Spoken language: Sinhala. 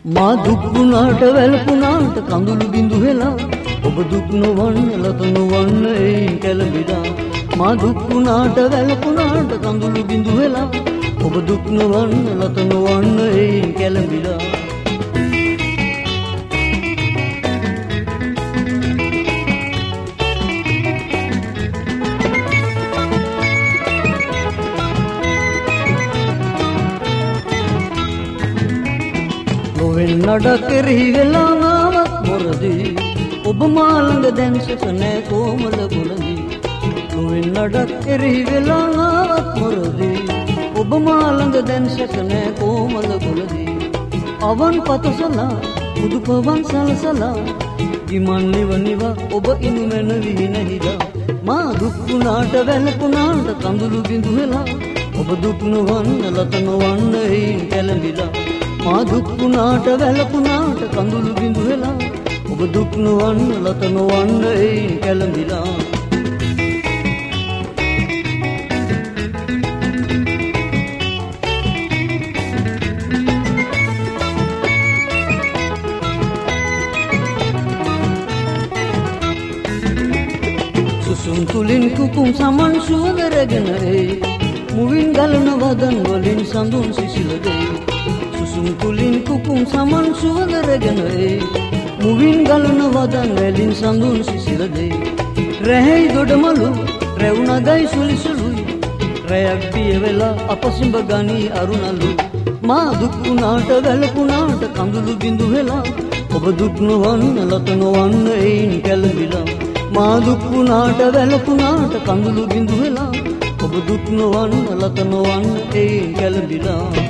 මා දුක් වුණාට වැළපුණාට කඳුළු බිඳු වෙලා ඔබ දුක් නොවන්න ලත නොවන්න එයින් කැළඹිලා මා දුක් වුණාට වැළපුණාට කඳුළු බිඳු වෙලා ඔබ දුක් නොවන්න ලත නොවන්න එයින් කැළඹිලා නඩ කෙරෙහි වෙලා නාවත් මොරදී ඔබ මා ළඟ දැන් සැක නෑ කොමල කොළදී නොවෙන් නඩ කෙරෙහි වෙලා නාවත් මොරදී ඔබ මා ළඟ දැන් සැක නෑ කොමල කොළදී අවන් පතසලා පුදු පවන් සලසලා ගිමන් නිව ඔබ ඉනු මැනවි නැහිලා මා දුක් වුණාට වැළපුණාට කඳුළු බිඳු වෙලා ඔබ දුක් නොවන්න ලත නොවන්න එයින් කැළඹිලා මා දුක් වුණාට වැළපුණාට කඳුළු බිඳු වෙලා ඔබ දුක් නොවන්න ලත නොවන්න එයින් කැළඹිලා සුසුම් තුලින් කුකුම් සමන් සුවඳ රැගෙන මුවින් ගලන වදන් වලින් සඳුන් සිසිල දෙයි සුසුම් තුලින් කුකුම් සමන් සුවඳ රැගෙන මුවින් ගලන වදන් වලින් සඳුන් සිසිල දෙයි රැහැයි දොඩමලු රැවුණගයි සුලි සුළුයි රැයක් පිය වෙලා අපසිඹ ගනී අරුණලු මා දුක් වුණාට වැළපුණාට කඳුළු බිඳු වෙලා ඔබ දුක් නොවන්න ලත නොවන්න එයින් කැළඹිලා මා දුක් වුණාට වැළපුණාට කඳුළු බිඳු වෙලා ඔබ දුක් නොවන්න ලත නොවන්න එයින් කැළඹිලා